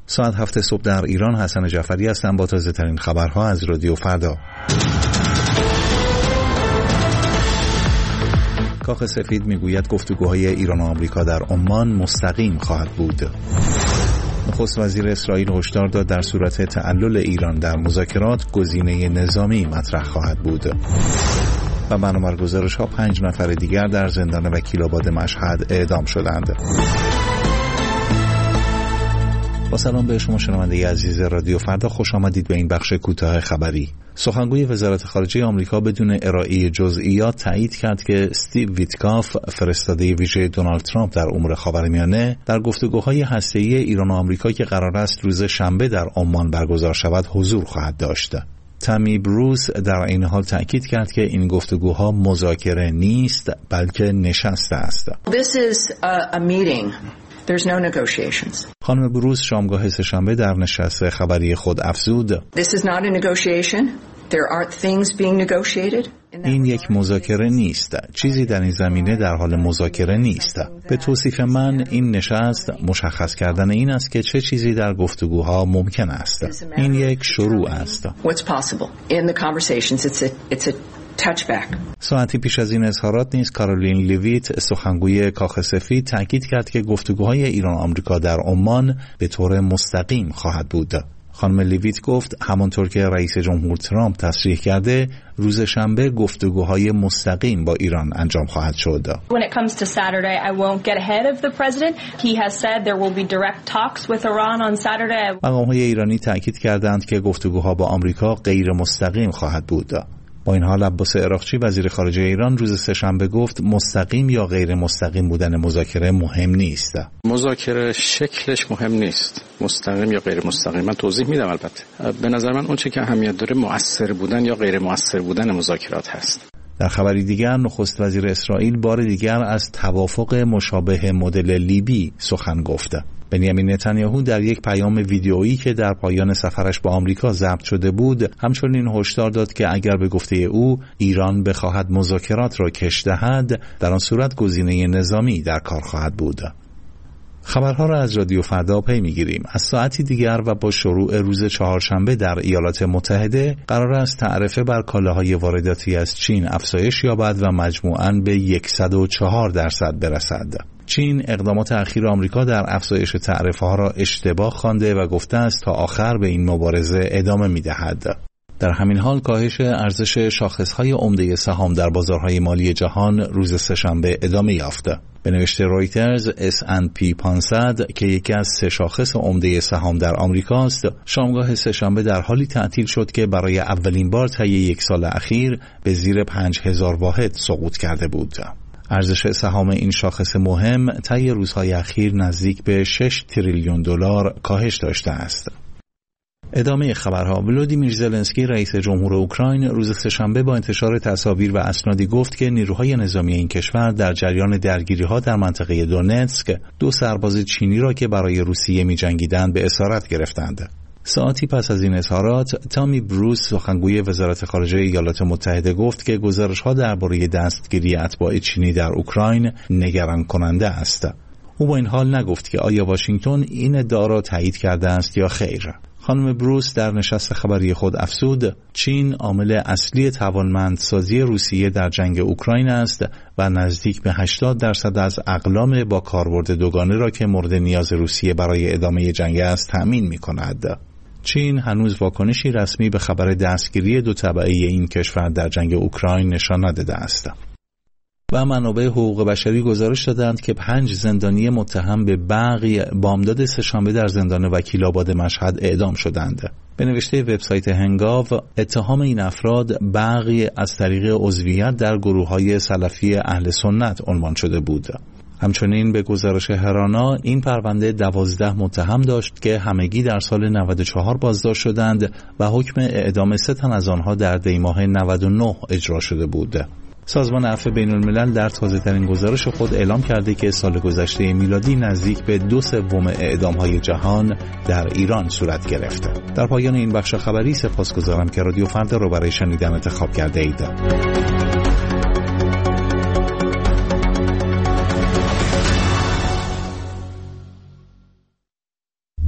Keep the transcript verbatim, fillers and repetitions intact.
ساعت هفت صبح در ایران. حسن جعفری هستم با تازه ترین خبرها از رادیو فردا. کاخ سفید میگوید گفتگوهای ایران و آمریکا در عمان مستقیم خواهد بود. نخست وزیر اسرائیل هشدار داد در صورت تعلل ایران در مذاکرات گزینه نظامی مطرح خواهد بود. و برنامه گزارش‌ها پنج نفر دیگر در زندان وکیل‌آباد مشهد اعدام شدند. با سلام به شما شنونده عزیز رادیو فردا، خوش آمدید به این بخش کوتاه خبری. سخنگوی وزارت خارجه آمریکا بدون ارائه جزئیات تایید کرد که استیو ویتکاف، فرستاده ویژه دونالد ترامپ در امور خاورمیانه، در گفتگوهای هسته‌ای ایران و آمریکا که قرار است روز شنبه در عمان برگزار شود حضور خواهد داشت. تامی بروس در این حال تأکید کرد که این گفتگوها مذاکره نیست بلکه نشست است. This is a, a meeting. There's no negotiations. خانم بروس شامگاه سه‌شنبه در نشست خبری خود افزود: This is not a negotiation. There aren't things being negotiated. این یک مذاکره نیست. چیزی در این زمینه در حال مذاکره نیست. به توصیف من این نشست مشخص کردن این است که چه چیزی در گفتگوها ممکن است. این یک شروع است. What's possible in the conversations? It's a it's a touchback. ساعتی پیش از این اظهارات نیز کارولین لیویت، سخنگوی کاخ سفید، تاکید کرد که گفتگوهای ایران و آمریکا در عمان به طور مستقیم خواهد بود. خانم لیویت گفت همانطور که رئیس جمهور ترامپ تصریح کرده، روز شنبه گفتگوهای مستقیم با ایران انجام خواهد شد. When it comes to Saturday, I won't get ahead of the president. He has said there will be direct talks with Iran on Saturday. مقام‌های ایرانی تأکید کردند که گفتگوها با آمریکا غیر مستقیم خواهد بود. با این حال عباس عراقچی وزیر خارجه ایران روز سه‌شنبه گفت مستقیم یا غیر مستقیم بودن مذاکره مهم نیست. مذاکره شکلش مهم نیست، مستقیم یا غیر مستقیم. من توضیح میدم. البته به نظر من اون چه که اهمیت داره مؤثر بودن یا غیر مؤثر بودن مذاکرات هست. در خبری دیگر، نخست وزیر اسرائیل بار دیگر از توافق مشابه مدل لیبی سخن گفت. بنیامین نتانیاهو در یک پیام ویدیویی که در پایان سفرش با آمریکا ضبط شده بود، همچنین هشدار داد که اگر به گفته او ایران بخواهد مذاکرات را کش دهد، در آن صورت گزینه نظامی در کار خواهد بود. خبرها را از رادیو فردا پی می‌گیریم. از ساعتی دیگر و با شروع روز چهارشنبه در ایالات متحده قرار است تعرفه بر کالاهای وارداتی از چین افزایش یابد و مجموعاً به صد و چهار درصد برسد. چین اقدامات اخیر آمریکا در افزایش تعرفه‌ها را اشتباه خوانده و گفته است تا آخر به این مبارزه ادامه می‌دهد. در همین حال کاهش ارزش شاخص‌های عمده سهام در بازارهای مالی جهان روز سه‌شنبه ادامه یافت. به نوشته رویترز، اس اند پی پانصد که یکی از سه شاخص عمده سهام در آمریکاست، شامگاه سه‌شنبه در حالی تعطیل شد که برای اولین بار طی یک سال اخیر به زیر پنج هزار واحد سقوط کرده بود. ارزش سهام این شاخص مهم طی روزهای اخیر نزدیک به شش تریلیون دلار کاهش داشته است. ادامه خبرها. ولودیمیر زلنسکی رئیس جمهور اوکراین روز سه‌شنبه با انتشار تصاویر و اسنادی گفت که نیروهای نظامی این کشور در جریان درگیری‌ها در منطقه دونتسک دو سرباز چینی را که برای روسیه می‌جنگیدند به اسارت گرفتند. ساعتی پس از این اظهارات، تامی بروس سخنگوی وزارت خارجه ایالات متحده گفت که گزارش‌ها درباره دستگیری اتباع چینی در اوکراین نگران کننده است. او با این حال نگفت که آیا واشنگتن این ادعا را تایید کرده است یا خیر. خانم بروس در نشست خبری خود افزود چین عامل اصلی توانمندسازی روسیه در جنگ اوکراین است و نزدیک به هشتاد درصد از اقلام با کاربرد دوگانه را که مورد نیاز روسیه برای ادامه جنگ است تأمین می کند. چین هنوز واکنشی رسمی به خبر دستگیری دو تبعه این کشور در جنگ اوکراین نشان نداده است. و منابع حقوق بشری گزارش دادند که پنج زندانی متهم به بغی بامداد سه‌شنبه در زندان وکیل‌آباد مشهد اعدام شدند. به نوشته وبسایت هنگاو، اتهام این افراد بغی از طریق عضویت در گروه‌های سلفی اهل سنت عنوان شده بود. همچنین به گزارش هرانا این پرونده دوازده متهم داشت که همگی در سال نود و چهار بازداشت شدند و حکم اعدام سه تن از آنها در دی‌ماه نود و نه اجرا شده بود. سازمان عفو بین الملل در تازه‌ترین گزارش خود اعلام کرده که سال گذشته میلادی نزدیک به دو سوم اعدام‌های جهان در ایران صورت گرفته. در پایان این بخش خبری سپاسگزارم که رادیو فردا رو برای شنیدن انتخاب کرده اید.